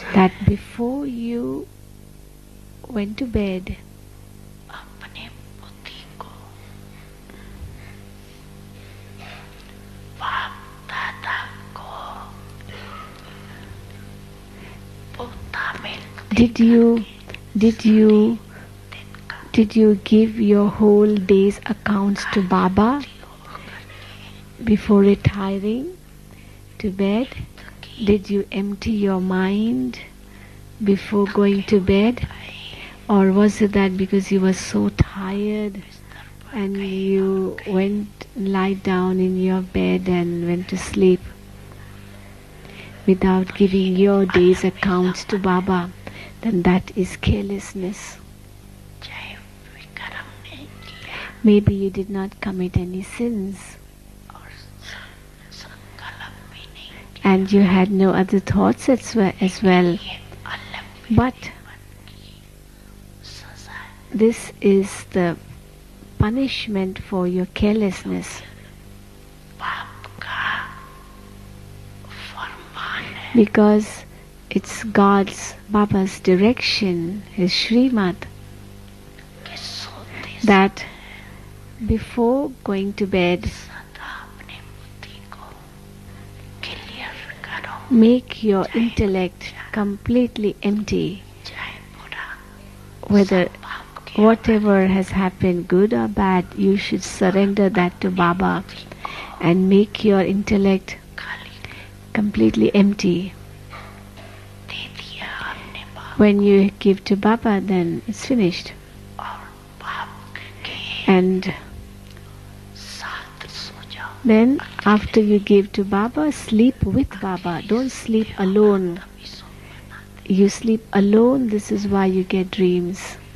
that before you went to bed, अपने बुद्धि को बाप दादा को पोता में did you give your whole day's accounts to Baba before retiring to bed? Did you empty your mind before going to bed? Or was it that because you were so tired and you went lie down in your bed and went to sleep without giving your day's accounts to Baba? Then that is carelessness. Maybe you did not commit any sins and you had no other thoughts as well. But this is the punishment for your carelessness. Because it's Baba's direction, his Srimad, that before going to bed, make your intellect completely empty. Whatever has happened, good or bad, you should surrender that to Baba and make your intellect completely empty. When you give to Baba, then it's finished. And then after you give to Baba, sleep with Baba. Don't sleep alone. You sleep alone, this is why you get dreams.